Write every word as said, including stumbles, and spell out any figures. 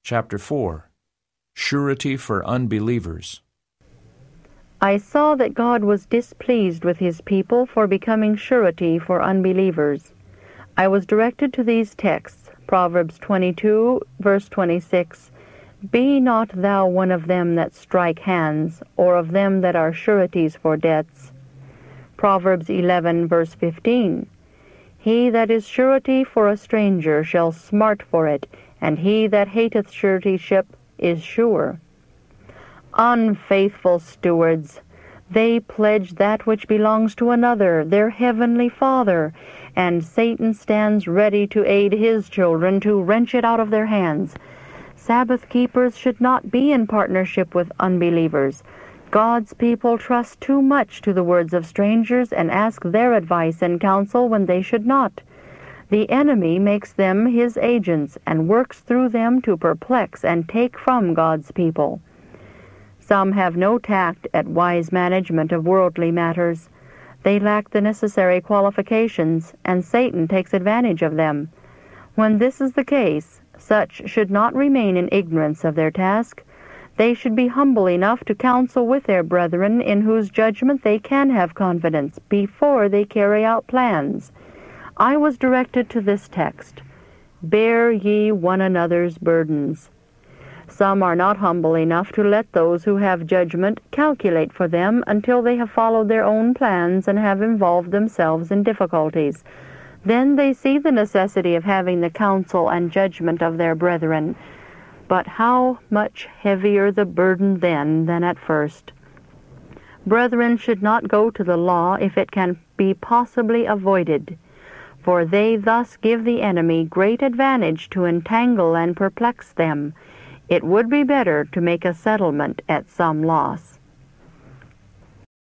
Chapter four. Surety for Unbelievers. I saw that God was displeased with his people for becoming surety for unbelievers. I was directed to these texts, Proverbs twenty-two, verse twenty-six, Be not thou one of them that strike hands, or of them that are sureties for debts. Proverbs eleven, verse fifteen, He that is surety for a stranger shall smart for it, and he that hateth suretyship is sure. Unfaithful stewards, they pledge that which belongs to another, their heavenly Father, and Satan stands ready to aid his children to wrench it out of their hands. Sabbath keepers should not be in partnership with unbelievers. God's people trust too much to the words of strangers and ask their advice and counsel when they should not. The enemy makes them his agents and works through them to perplex and take from God's people. Some have no tact at wise management of worldly matters. They lack the necessary qualifications, and Satan takes advantage of them. When this is the case, such should not remain in ignorance of their task. They should be humble enough to counsel with their brethren in whose judgment they can have confidence before they carry out plans. I was directed to this text, Bear ye one another's burdens. Some are not humble enough to let those who have judgment calculate for them until they have followed their own plans and have involved themselves in difficulties. Then they see the necessity of having the counsel and judgment of their brethren. But how much heavier the burden then than at first. Brethren should not go to the law if it can be possibly avoided, for they thus give the enemy great advantage to entangle and perplex them. It would be better to make a settlement at some loss.